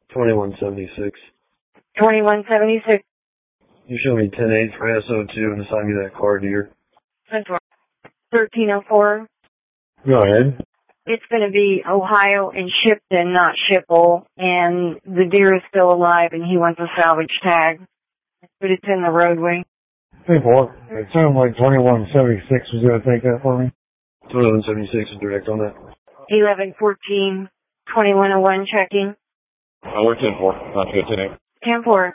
2176. 2176. You show me 10-8 for SO2 and assign me that car, dear. 1304. Go ahead. It's going to be Ohio and Shipton, not Schipple, and the deer is still alive and he wants a salvage tag. But it's in the roadway. Hey, boy. It sounded like 2176 was going to take that for me. 2176 is direct on that. 1114, 2101 checking. We're 10-4. Not good today. 10-4.